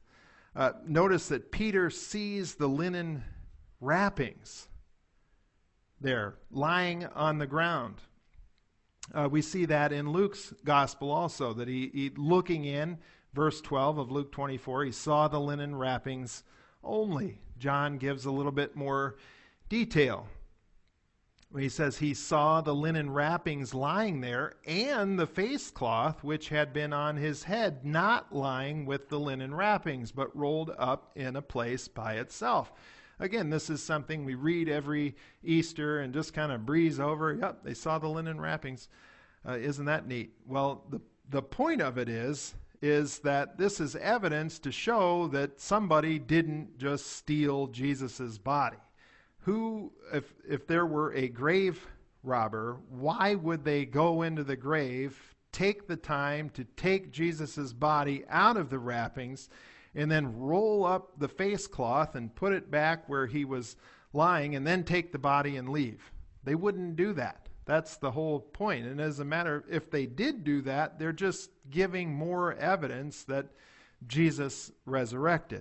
Uh, notice that Peter sees the linen wrappings there lying on the ground. Uh, we see that in Luke's gospel also, that he, he looking in, verse twelve of Luke twenty-four, he saw the linen wrappings only. John gives a little bit more detail. He says he saw the linen wrappings lying there and the face cloth which had been on his head, not lying with the linen wrappings, but rolled up in a place by itself. Again, this is something we read every Easter and just kind of breeze over. Yep, they saw the linen wrappings. Uh, isn't that neat? Well, the, the point of it is, is that this is evidence to show that somebody didn't just steal Jesus' body. Who, if if there were a grave robber, why would they go into the grave, take the time to take Jesus' body out of the wrappings, and then roll up the face cloth and put it back where he was lying, and then take the body and leave? They wouldn't do that. That's the whole point. And as a matter, if they did do that, they're just giving more evidence that Jesus resurrected.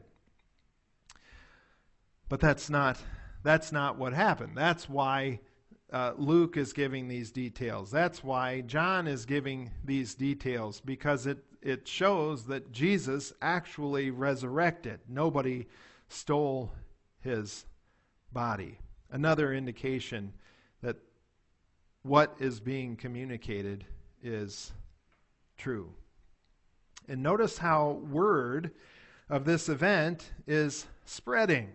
But that's not that's not what happened. That's why uh, Luke is giving these details. That's why John is giving these details, because it it shows that Jesus actually resurrected. Nobody stole his body. Another indication that what is being communicated is true. And notice how word of this event is spreading.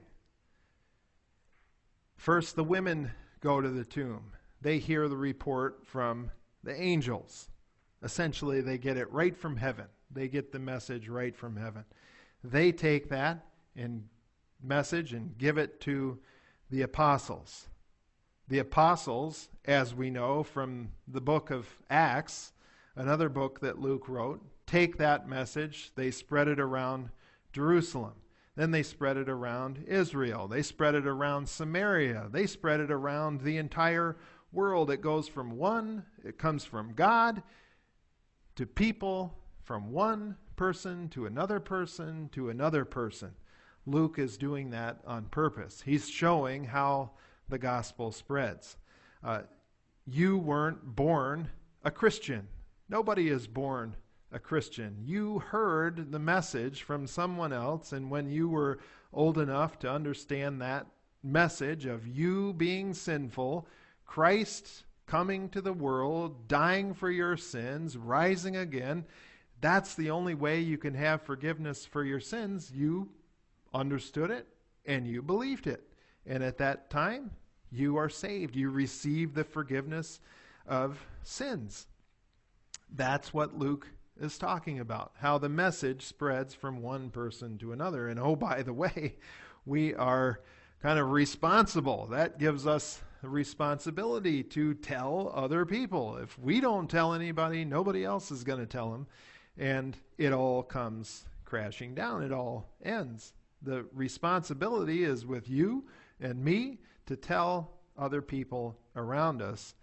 First, the women go to the tomb. They hear the report from the angels. Essentially, they get it right from heaven. They get the message right from heaven. They take that and message and give it to the apostles. The apostles, as we know from the book of Acts, another book that Luke wrote, take that message, they spread it around Jerusalem. Then they spread it around Israel. They spread it around Samaria. They spread it around the entire world. It goes from one, it comes from God to people, from one person to another person to another person. Luke is doing that on purpose. He's showing how the gospel spreads. Uh, you weren't born a Christian. Nobody is born a Christian. You heard the message from someone else, and when you were old enough to understand that message of you being sinful, Christ coming to the world, dying for your sins, rising again, that's the only way you can have forgiveness for your sins. You understood it and you believed it. And at that time, you are saved. You receive the forgiveness of sins. That's what Luke is talking about, how the message spreads from one person to another. And oh, by the way, we are kind of responsible. That gives us the responsibility to tell other people. If we don't tell anybody, nobody else is going to tell them. And it all comes crashing down. It all ends. The responsibility is with you and me to tell other people around us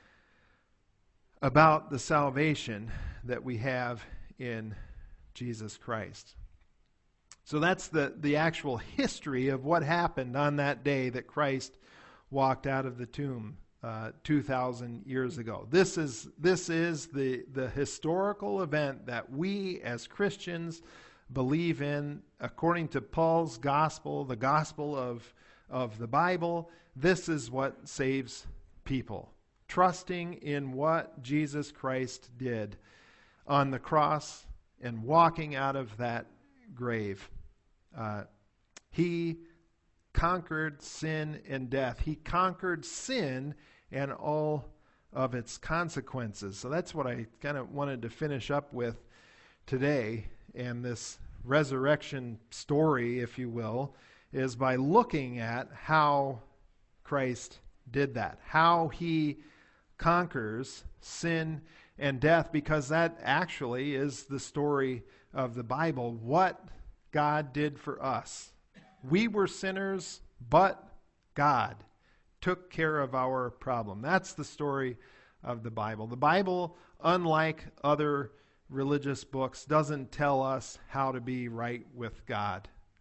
about the salvation that we have in Jesus Christ. So that's the, the actual history of what happened on that day that Christ walked out of the tomb uh, two thousand years ago. This is this is the, the historical event that we as Christians believe in according to Paul's gospel, the gospel of, of the Bible. This is what saves people. Trusting in what Jesus Christ did on the cross and walking out of that grave. Uh, he conquered sin and death. He conquered sin and all of its consequences. So that's what I kind of wanted to finish up with today. And this resurrection story, if you will, is by looking at how Christ did that, how he conquers sin and death, because that actually is the story of the Bible, what God did for us. We were sinners, but God took care of our problem. That's the story of the Bible. The Bible, unlike other religious books, doesn't tell us how to be right with God.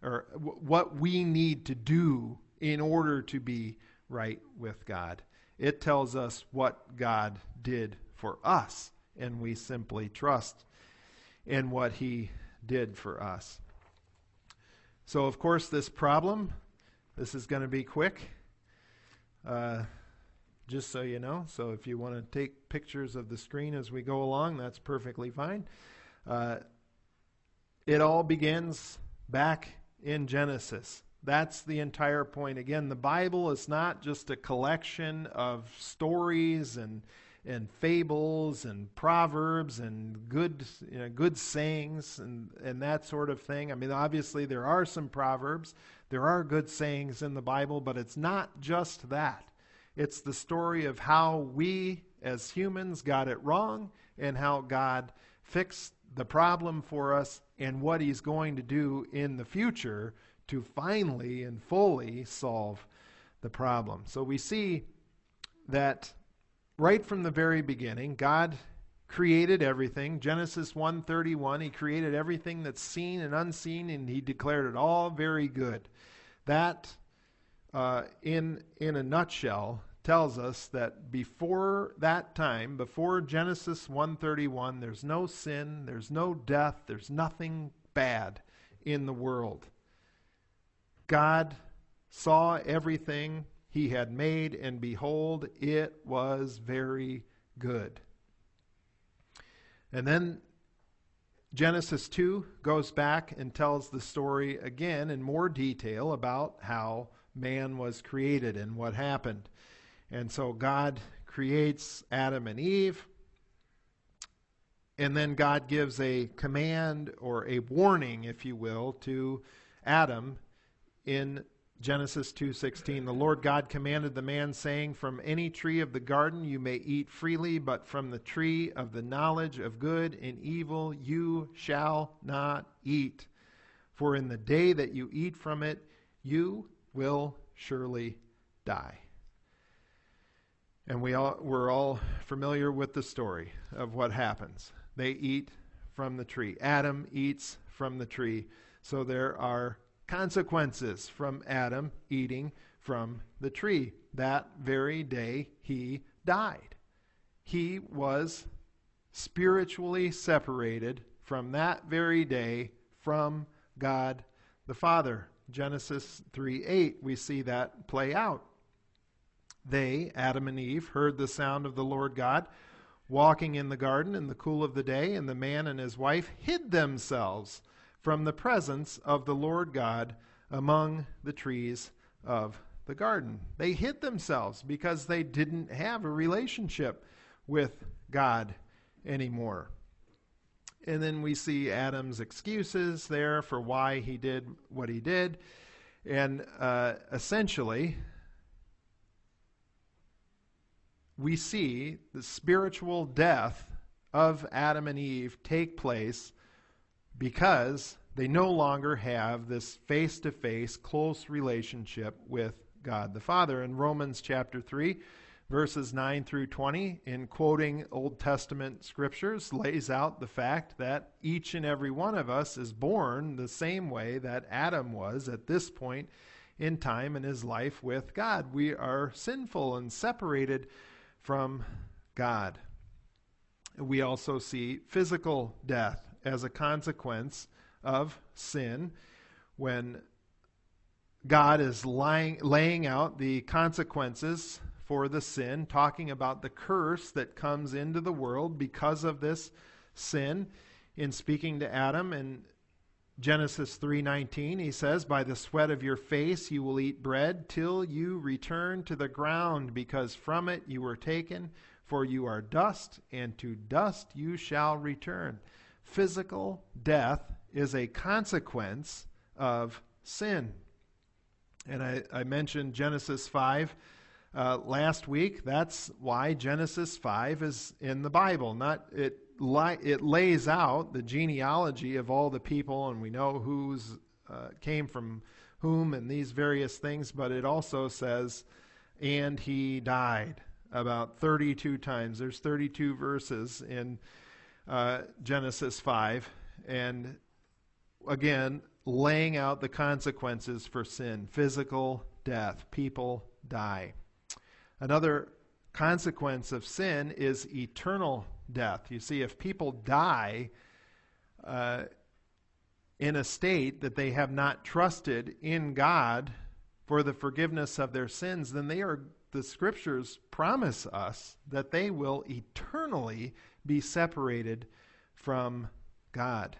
or w- what we need to do in order to be right with God. It tells us what God did for us, and we simply trust in what he did for us. So, of course, this problem, this is going to be quick, uh, just so you know. So if you want to take pictures of the screen as we go along, that's perfectly fine. Uh, it all begins back in Genesis. That's the entire point. Again, the Bible is not just a collection of stories and and fables and proverbs and good you know, good sayings and, and that sort of thing. I mean, obviously there are some proverbs, there are good sayings in the Bible, but it's not just that. It's the story of how we as humans got it wrong and how God fixed the problem for us and what he's going to do in the future to finally and fully solve the problem. So we see that right from the very beginning, God created everything. Genesis one thirty-one, he created everything that's seen and unseen, and he declared it all very good. That, uh, in, in a nutshell, tells us that before that time, before Genesis one thirty-one, there's no sin, there's no death, there's nothing bad in the world. God saw everything he had made, and behold, it was very good. And then Genesis two goes back and tells the story again in more detail about how man was created and what happened. And so God creates Adam and Eve, and then God gives a command or a warning, if you will, to Adam in Genesis two sixteen. The Lord God commanded the man, saying, "From any tree of the garden you may eat freely, but from the tree of the knowledge of good and evil you shall not eat. For in the day that you eat from it, you will surely die." And we all, we're all familiar with the story of what happens. They eat from the tree. Adam eats from the tree. So there are consequences from Adam eating from the tree. That very day he died. He was spiritually separated from that very day from God the Father. Genesis three eight, we see that play out. They, Adam and Eve, heard the sound of the Lord God walking in the garden in the cool of the day, and the man and his wife hid themselves from the presence of the Lord God among the trees of the garden. They hid themselves because they didn't have a relationship with God anymore. And then we see Adam's excuses there for why he did what he did. And uh, essentially, we see the spiritual death of Adam and Eve take place because they no longer have this face-to-face, close relationship with God the Father. In Romans chapter three, verses nine through twenty, in quoting Old Testament scriptures, lays out the fact that each and every one of us is born the same way that Adam was at this point in time in his life with God. We are sinful and separated from God. We also see physical death as a consequence of sin when God is lying, laying out the consequences for the sin, talking about the curse that comes into the world because of this sin. In speaking to Adam in Genesis three nineteen, he says, "By the sweat of your face you will eat bread till you return to the ground, because from it you were taken, for you are dust, and to dust you shall return." Physical death is a consequence of sin. And I, I mentioned Genesis five uh, last week. That's why Genesis five is in the Bible. Not it. Li- it lays out the genealogy of all the people, and we know who's uh, came from whom and these various things. But it also says, "And he died," about thirty-two times. There's thirty-two verses in uh, Genesis five, and again, laying out the consequences for sin. Physical death. People die. Another consequence of sin is eternal death. You see, if people die uh, in a state that they have not trusted in God for the forgiveness of their sins, then they are, the scriptures promise us that they will eternally be separated from God.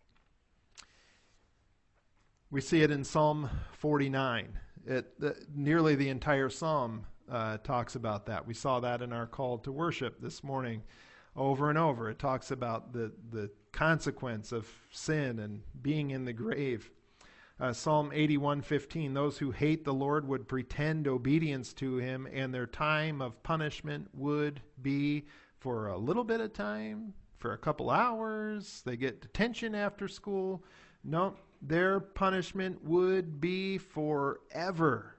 We see it in Psalm forty-nine. It, the, nearly the entire psalm uh, talks about that. We saw that in our call to worship this morning over and over. It talks about the, the consequence of sin and being in the grave. Uh, Psalm eighty-one fifteen, those who hate the Lord would pretend obedience to him, and their time of punishment would be for a little bit of time, for a couple hours. They get detention after school. No, their punishment would be forever.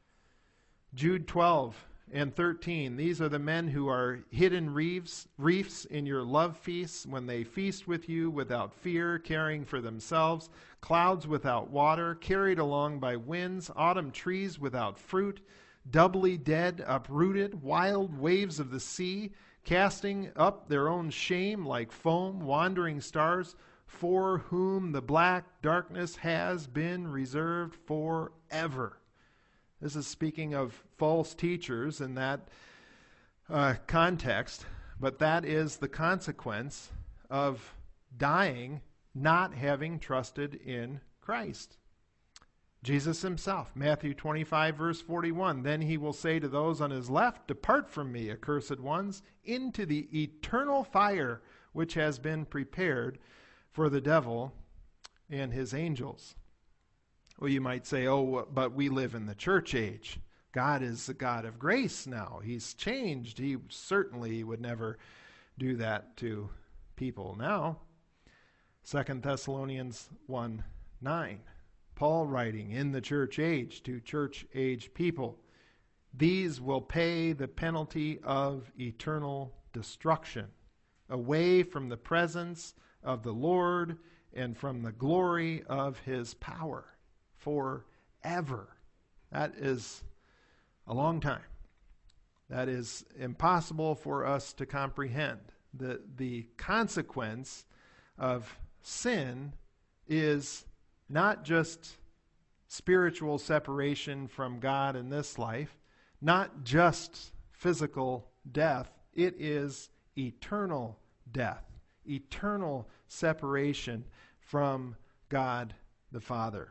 Jude twelve and thirteen, these are the men who are hidden reefs, reefs in your love feasts, when they feast with you without fear, caring for themselves, clouds without water, carried along by winds, autumn trees without fruit, doubly dead, uprooted, wild waves of the sea, casting up their own shame like foam, wandering stars, for whom the black darkness has been reserved forever. This is speaking of false teachers in that uh, context, but that is the consequence of dying, not having trusted in Christ. Jesus himself, Matthew twenty-five, verse forty-one, then he will say to those on his left, depart from me, accursed ones, into the eternal fire which has been prepared for the devil and his angels. Well, you might say, oh, but we live in the church age. God is the God of grace now. He's changed. He certainly would never do that to people now. Second Thessalonians one nine. Paul writing in the church age to church age people, these will pay the penalty of eternal destruction, away from the presence of the Lord and from the glory of his power forever. That is a long time. That is impossible for us to comprehend. The, the consequence of sin is not just spiritual separation from God in this life, not just physical death, it is eternal death, eternal separation from God the Father.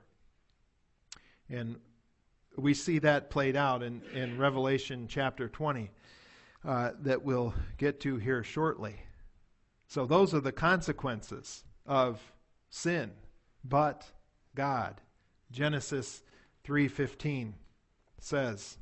And we see that played out in, in Revelation chapter twenty uh, that we'll get to here shortly. So those are the consequences of sin, but God. Genesis three fifteen says,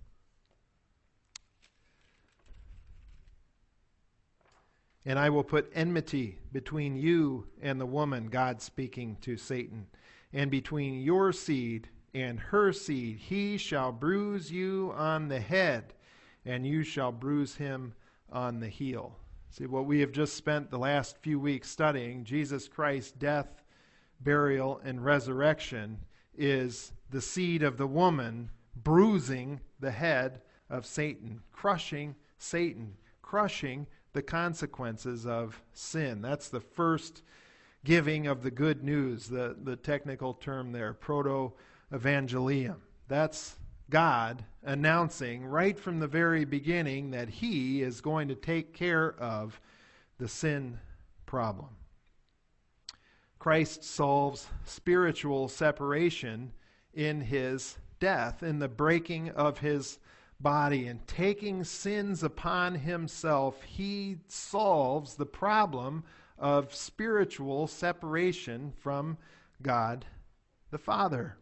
and I will put enmity between you and the woman, God speaking to Satan, and between your seed and her seed. He shall bruise you on the head, and you shall bruise him on the heel. See, what we have just spent the last few weeks studying, Jesus Christ's death, burial, and resurrection, is the seed of the woman bruising the head of Satan, crushing Satan, crushing the consequences of sin. That's the first giving of the good news, the, the technical term there, proto-evangelium. That's God announcing right from the very beginning that he is going to take care of the sin problem. Christ solves spiritual separation in his death, in the breaking of his body and taking sins upon himself. He solves the problem of spiritual separation from God the Father.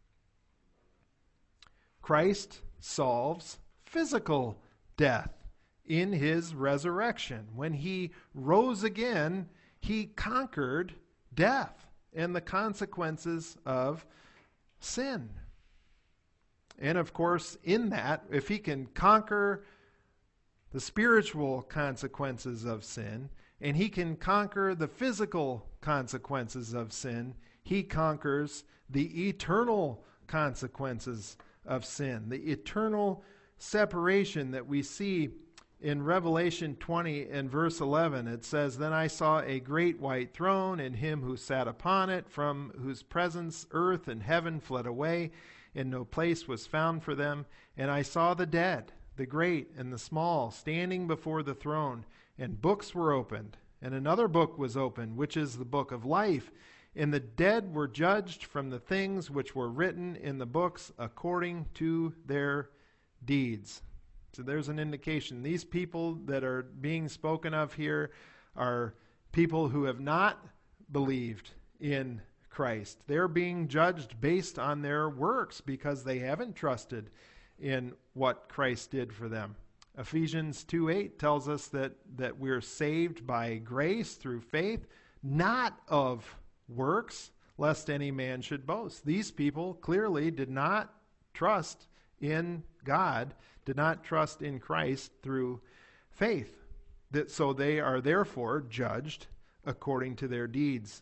Christ solves physical death in his resurrection. When he rose again, he conquered death and the consequences of sin. And of course, in that, if he can conquer the spiritual consequences of sin, and he can conquer the physical consequences of sin, He conquers the eternal consequences of sin, the eternal separation that we see in Revelation twenty and verse eleven. It says, "Then I saw a great white throne, and him who sat upon it, from whose presence earth and heaven fled away, and no place was found for them. And I saw the dead, the great and the small, standing before the throne, and books were opened. And another book was opened, which is the book of life. And the dead were judged from the things which were written in the books according to their deeds." So there's an indication. These people that are being spoken of here are people who have not believed in Christ. They're being judged based on their works because they haven't trusted in what Christ did for them. Ephesians two eight tells us that, that we're saved by grace through faith, not of works, lest any man should boast. These people clearly did not trust in God, did not trust in Christ through faith. That, so they are therefore judged according to their deeds.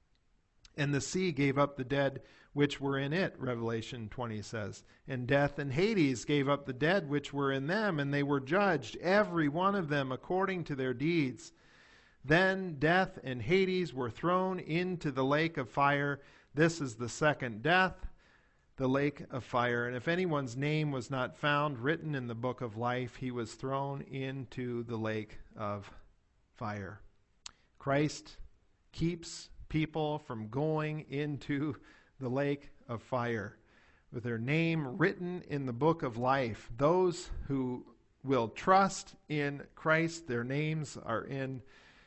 "And the sea gave up the dead which were in it," Revelation twenty says. "And death and Hades gave up the dead which were in them, and they were judged, every one of them according to their deeds. Then death and Hades were thrown into the lake of fire. This is the second death, the lake of fire. And if anyone's name was not found written in the book of life, he was thrown into the lake of fire." Christ keeps people from going into the lake of fire with their name written in the book of life. Those who will trust in Christ, their names are in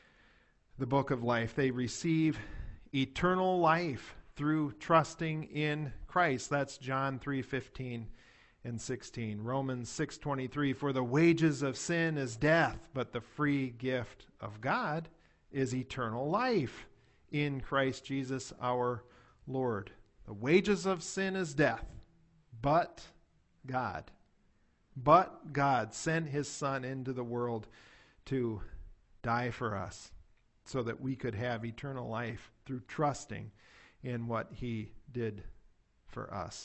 the book of life. They receive eternal life through trusting in Christ. That's John three fifteen and sixteen. Romans six twenty-three, "For the wages of sin is death, but the free gift of God is eternal life in Christ Jesus our Lord." The wages of sin is death, but God, but God sent his Son into the world to die for us so that we could have eternal life through trusting in what he did for us.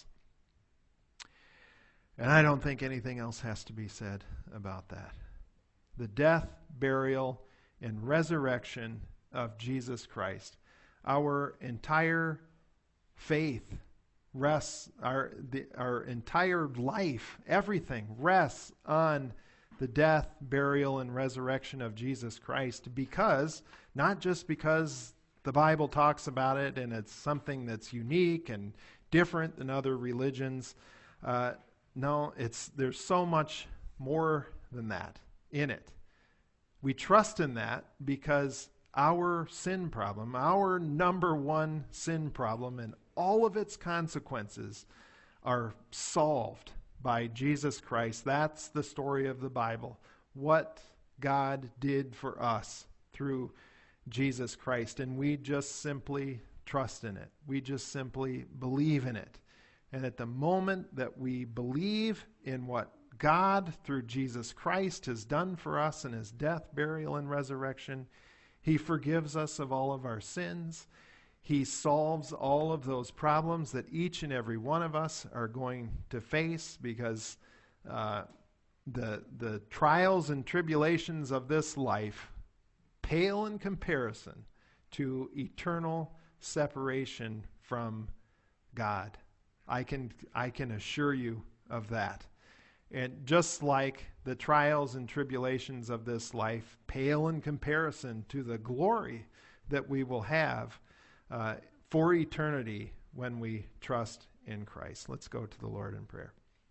And I don't think anything else has to be said about that. The death, burial, and resurrection of Jesus Christ. Our entire faith rests, our, the, our entire life, everything rests on the death, burial, and resurrection of Jesus Christ, because, not just because the Bible talks about it and it's something that's unique and different than other religions. Uh, no, it's there's so much more than that in it. We trust in that because our sin problem, our number one sin problem and all of its consequences are solved by Jesus Christ. That's the story of the Bible. What God did for us through Jesus Christ. And we just simply trust in it. We just simply believe in it. And at the moment that we believe in what God through Jesus Christ has done for us in his death, burial, and resurrection, he forgives us of all of our sins. He solves all of those problems that each and every one of us are going to face, because uh, the, the trials and tribulations of this life pale in comparison to eternal separation from God. I can I can assure you of that. And just like the trials and tribulations of this life pale in comparison to the glory that we will have uh, for eternity when we trust in Christ. Let's go to the Lord in prayer.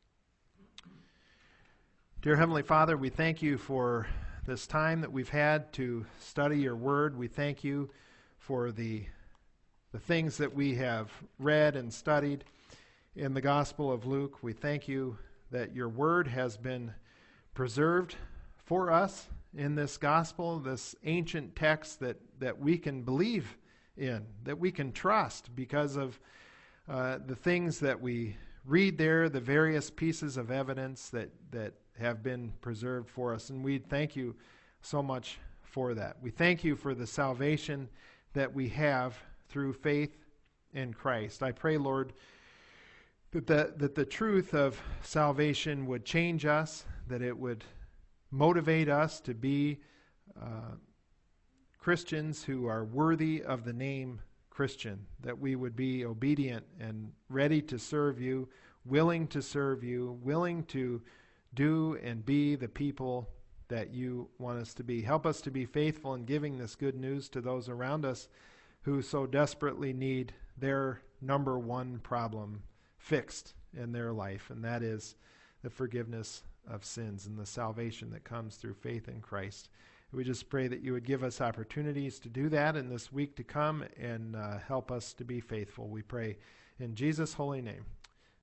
Dear Heavenly Father, we thank you for this time that we've had to study your word. We thank you for the, the things that we have read and studied in the Gospel of Luke. We thank you that your word has been preserved for us in this gospel, this ancient text that, that we can believe in, that we can trust because of uh, the things that we read there, the various pieces of evidence that, that have been preserved for us. And we thank you so much for that. We thank you for the salvation that we have through faith in Christ. I pray, Lord, that the, that the truth of salvation would change us, that it would motivate us to be uh, Christians who are worthy of the name Christian, that we would be obedient and ready to serve you, willing to serve you, willing to do and be the people that you want us to be. Help us to be faithful in giving this good news to those around us who so desperately need their number one problem fixed in their life, and that is the forgiveness of sins and the salvation that comes through faith in Christ. We just pray that you would give us opportunities to do that in this week to come and uh, help us to be faithful. We pray in Jesus' holy name.